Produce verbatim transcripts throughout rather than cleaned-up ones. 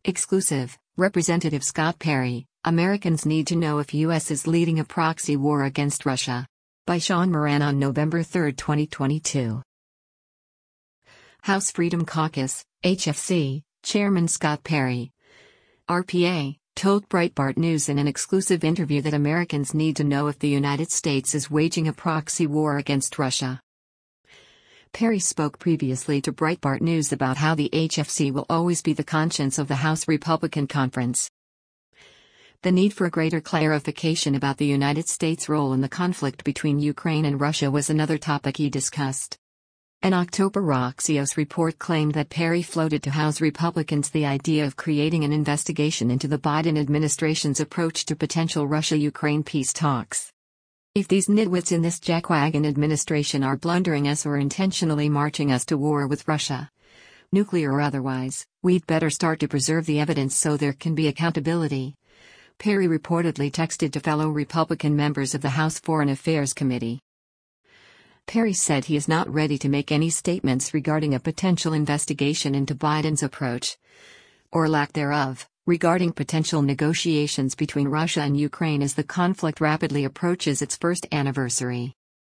Exclusive, Representative Scott Perry, Americans need to know if U S is leading a proxy war against Russia. By Sean Moran on November third, twenty twenty-two. House Freedom Caucus, H F C, Chairman Scott Perry, R P A, told Breitbart News in an exclusive interview that Americans need to know if the United States is waging a proxy war against Russia. Perry spoke previously to Breitbart News about how the H F C will always be the conscience of the House Republican Conference. The need for greater clarification about the United States' role in the conflict between Ukraine and Russia was another topic he discussed. An October Axios report claimed that Perry floated to House Republicans the idea of creating an investigation into the Biden administration's approach to potential Russia-Ukraine peace talks. If these nitwits in this jackwagon administration are blundering us or intentionally marching us to war with Russia, nuclear or otherwise, we'd better start to preserve the evidence so there can be accountability, Perry reportedly texted to fellow Republican members of the House Foreign Affairs Committee. Perry said he is not ready to make any statements regarding a potential investigation into Biden's approach, or lack thereof, regarding potential negotiations between Russia and Ukraine as the conflict rapidly approaches its first anniversary.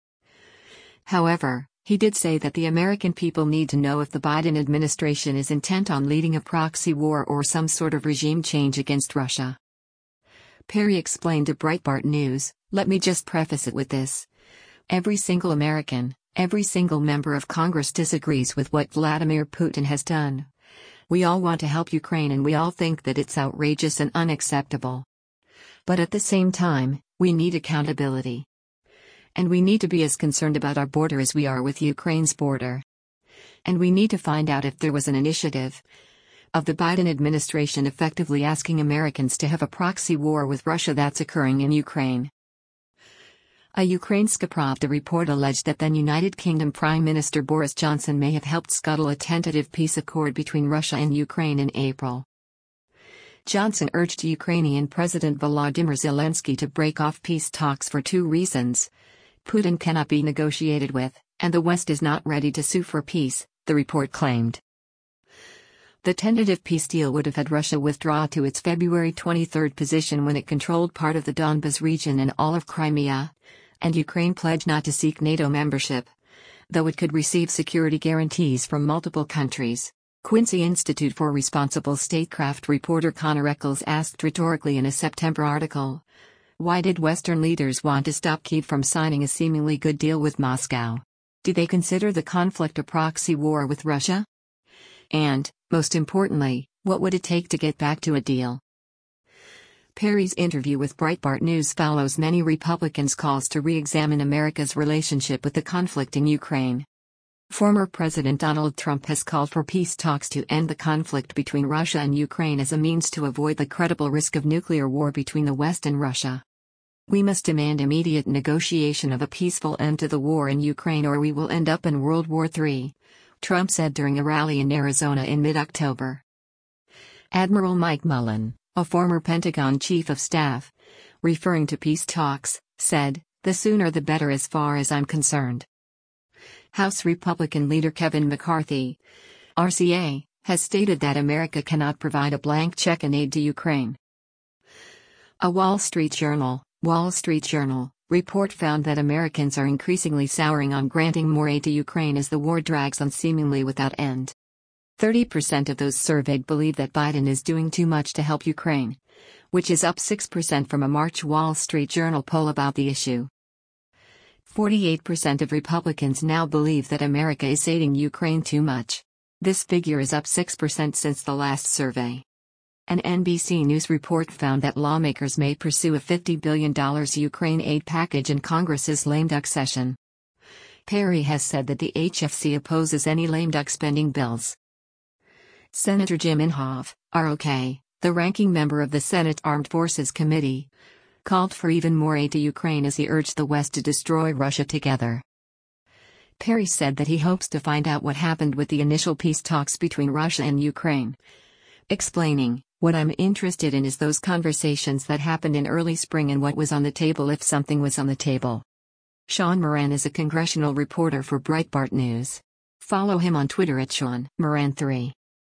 However, he did say that the American people need to know if the Biden administration is intent on leading a proxy war or some sort of regime change against Russia. Perry explained to Breitbart News, "Let me just preface it with this. Every single American, every single member of Congress disagrees with what Vladimir Putin has done. We all want to help Ukraine and we all think that it's outrageous and unacceptable. But at the same time, we need accountability. And we need to be as concerned about our border as we are with Ukraine's border. And we need to find out if there was an initiative of the Biden administration effectively asking Americans to have a proxy war with Russia that's occurring in Ukraine." A Ukrainska Pravda report alleged that then United Kingdom Prime Minister Boris Johnson may have helped scuttle a tentative peace accord between Russia and Ukraine in April. Johnson urged Ukrainian President Volodymyr Zelensky to break off peace talks for two reasons: Putin cannot be negotiated with, and the West is not ready to sue for peace, the report claimed. The tentative peace deal would have had Russia withdraw to its February twenty-third position when it controlled part of the Donbas region and all of Crimea, and Ukraine pledged not to seek NATO membership, though it could receive security guarantees from multiple countries. Quincy Institute for Responsible Statecraft reporter Connor Eccles asked rhetorically in a September article, "Why did Western leaders want to stop Kyiv from signing a seemingly good deal with Moscow? Do they consider the conflict a proxy war with Russia? And, most importantly, what would it take to get back to a deal?" Perry's interview with Breitbart News follows many Republicans' calls to re-examine America's relationship with the conflict in Ukraine. Former President Donald Trump has called for peace talks to end the conflict between Russia and Ukraine as a means to avoid the credible risk of nuclear war between the West and Russia. "We must demand immediate negotiation of a peaceful end to the war in Ukraine or we will end up in World War Three, Trump said during a rally in Arizona in mid-October. Admiral Mike Mullen, a former Pentagon chief of staff, referring to peace talks, said, "The sooner the better as far as I'm concerned." House Republican leader Kevin McCarthy, R C A, has stated that America cannot provide a blank check in aid to Ukraine. A Wall Street Journal, Wall Street Journal, report found that Americans are increasingly souring on granting more aid to Ukraine as the war drags on seemingly without end. thirty percent of those surveyed believe that Biden is doing too much to help Ukraine, which is up six percent from a March Wall Street Journal poll about the issue. forty-eight percent of Republicans now believe that America is aiding Ukraine too much. This figure is up six percent since the last survey. An N B C News report found that lawmakers may pursue a fifty billion dollars Ukraine aid package in Congress's lame duck session. Perry has said that the H F C opposes any lame duck spending bills. Senator Jim Inhofe, R O K, the ranking member of the Senate Armed Forces Committee, called for even more aid to Ukraine as he urged the West to destroy Russia together. Perry said that he hopes to find out what happened with the initial peace talks between Russia and Ukraine, explaining, "What I'm interested in is those conversations that happened in early spring and what was on the table if something was on the table." Sean Moran is a congressional reporter for Breitbart News. Follow him on Twitter at Sean Moran three.